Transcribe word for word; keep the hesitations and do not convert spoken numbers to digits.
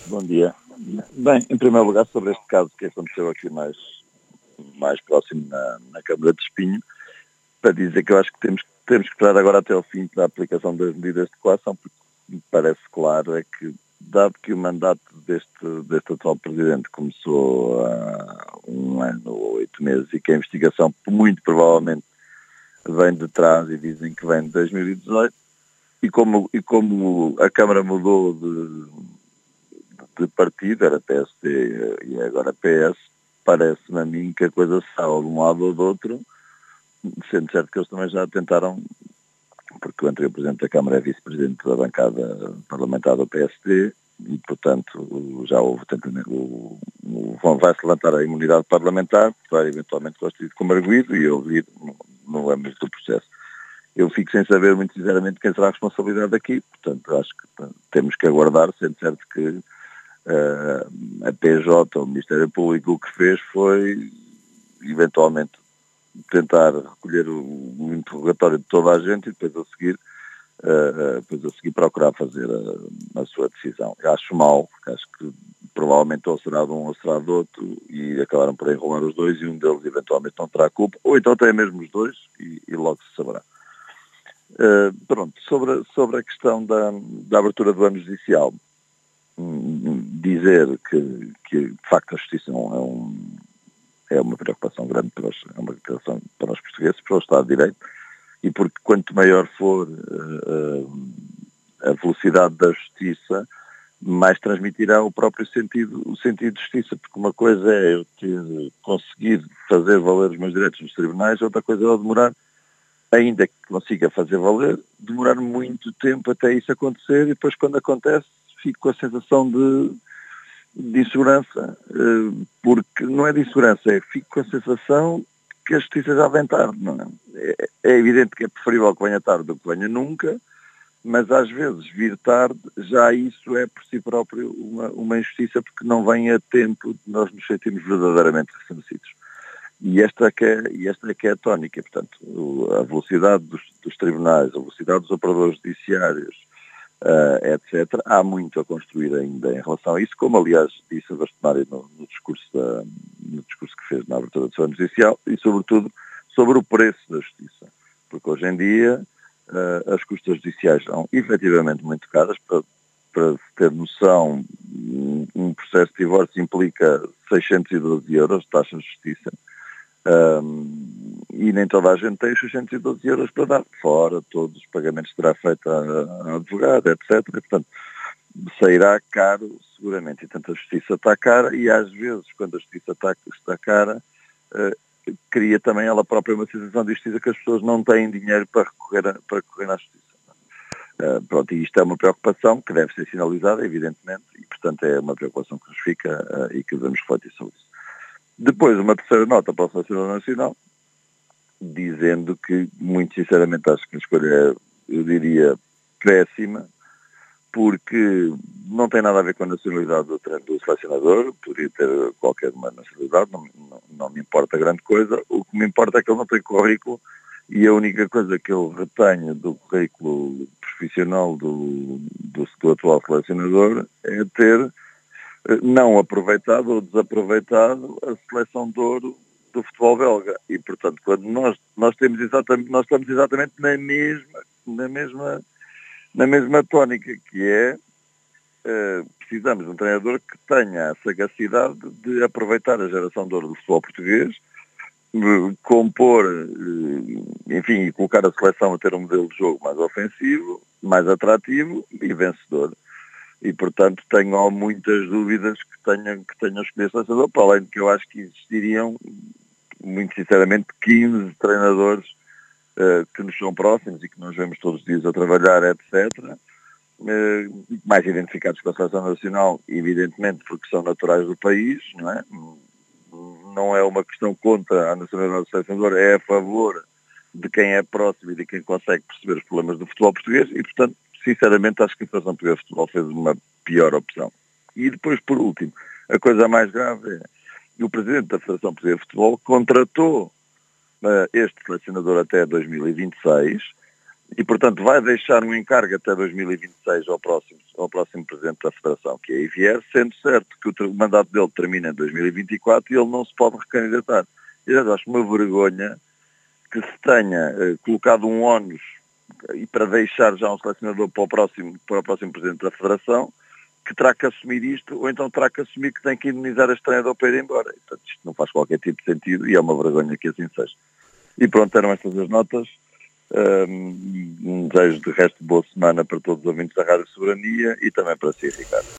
Bom dia. Bem, em primeiro lugar, sobre este caso que aconteceu aqui mais, mais próximo na, na Câmara de Espinho, para dizer que eu acho que temos, temos que esperar agora até ao fim da aplicação das medidas de coação, porque me parece claro é que, dado que o mandato deste, deste atual Presidente começou há um ano ou oito meses e que a investigação muito provavelmente vem de trás e dizem que vem de dois mil e dezoito, e como, e como a Câmara mudou de, de partido, era P S D e agora P S, parece-me a mim que a coisa sai de um lado ou do outro, sendo certo que eles também já tentaram, porque o anterior Presidente da Câmara é Vice-Presidente da bancada parlamentar do P S D e, portanto, já houve tentamento, o, o, vai-se levantar a imunidade parlamentar, que vai eventualmente constituído como arguido e ouvir no, no âmbito do processo. Eu fico sem saber, muito sinceramente, quem será a responsabilidade aqui, portanto, acho que temos que aguardar, sendo certo que uh, a P J, o Ministério Público, o que fez foi, eventualmente, tentar recolher o, o interrogatório de toda a gente e depois a seguir, uh, depois a seguir procurar fazer a, a sua decisão. Eu acho mal, porque acho que provavelmente ou será de um ou será do outro e acabaram por enrolar os dois e um deles eventualmente não terá culpa, ou então tem mesmo os dois e, e logo se saberá. Uh, pronto, sobre, sobre a questão da, da abertura do ano judicial, um, dizer que, que de facto a justiça não é, um, é uma preocupação grande para os, é uma preocupação para os portugueses, para o Estado de Direito, e porque quanto maior for uh, uh, a velocidade da justiça, mais transmitirá o próprio sentido, o sentido de justiça, porque uma coisa é eu ter conseguido fazer valer os meus direitos nos tribunais, outra coisa é eu demorar, ainda que consiga fazer valer, demorar muito tempo até isso acontecer e depois quando acontece fico com a sensação de, de insegurança, porque não é de insegurança, é fico com a sensação que a justiça já vem tarde, não é? É, é evidente que é preferível que venha tarde do que venha nunca, mas às vezes vir tarde, já isso é por si próprio uma, uma injustiça porque não vem a tempo de nós nos sentirmos verdadeiramente ressarcidos. E esta, é que é, e esta é que é a tónica, portanto, a velocidade dos, dos tribunais, a velocidade dos operadores judiciários, uh, etcétera. Há muito a construir ainda em relação a isso, como aliás disse a Bastonário no, no, discurso da, no discurso que fez na abertura do seu ano judicial, e sobretudo sobre o preço da justiça. Porque hoje em dia uh, as custas judiciais são efetivamente muito caras. Para, para se ter noção, um, um processo de divórcio implica seiscentos e doze euros de taxa de justiça. Um, e nem toda a gente tem os seiscentos e doze euros para dar, fora todos os pagamentos que terá feito a, a advogado, etcétera. E, portanto, sairá caro seguramente, e tanto a justiça está cara, e às vezes quando a justiça está, está cara, uh, cria também ela própria uma sensação de justiça que as pessoas não têm dinheiro para recorrer, a, para recorrer à justiça. Uh, pronto, e isto é uma preocupação que deve ser sinalizada, evidentemente, e portanto é uma preocupação que nos fica uh, e que devemos refletir sobre isso. Depois, uma terceira nota para o Selecionador Nacional, dizendo que, muito sinceramente, acho que a escolha é, eu diria, péssima, porque não tem nada a ver com a nacionalidade do, do selecionador, poderia ter qualquer uma nacionalidade, não, não, não me importa grande coisa, o que me importa é que ele não tem currículo, e a única coisa que eu retenho do currículo profissional do, do, do atual selecionador é ter não aproveitado ou desaproveitado a seleção de ouro do futebol belga. E, portanto, quando nós, nós, temos exatamente, nós estamos exatamente na mesma, na mesma, na mesma tónica, que é uh, precisamos de um treinador que tenha a sagacidade de aproveitar a geração de ouro do futebol português, uh, compor, uh, enfim, e colocar a seleção a ter um modelo de jogo mais ofensivo, mais atrativo e vencedor. E, portanto, tenho muitas dúvidas que tenham, que tenham escolhido selecionador, para além de que eu acho que existiriam, muito sinceramente, quinze treinadores uh, que nos são próximos e que nós vemos todos os dias a trabalhar, etcétera, uh, mais identificados com a seleção nacional, evidentemente, porque são naturais do país, não é? Não é uma questão contra a nacionalidade do selecionador, é a favor de quem é próximo e de quem consegue perceber os problemas do futebol português e, portanto, sinceramente, acho que a Federação Portuguesa de Futebol fez uma pior opção. E depois, por último, a coisa mais grave é que o Presidente da Federação Portuguesa de Futebol contratou uh, este selecionador até dois mil e vinte e seis e, portanto, vai deixar um encargo até dois mil e vinte e seis ao próximo, ao próximo Presidente da Federação, que é Ivier, sendo certo que o mandato dele termina em dois mil e vinte e quatro e ele não se pode recandidatar. Eu acho uma vergonha que se tenha eh, colocado um ónus e para deixar já um selecionador para o, próximo, para o próximo Presidente da Federação, que terá que assumir isto, ou então terá que assumir que tem que indemnizar este treinador para ir embora. E, portanto, isto não faz qualquer tipo de sentido e é uma vergonha que assim seja. E pronto, eram estas as notas. Um, um desejo de resto de boa semana para todos os ouvintes da Rádio Soberania e também para si, Ricardo.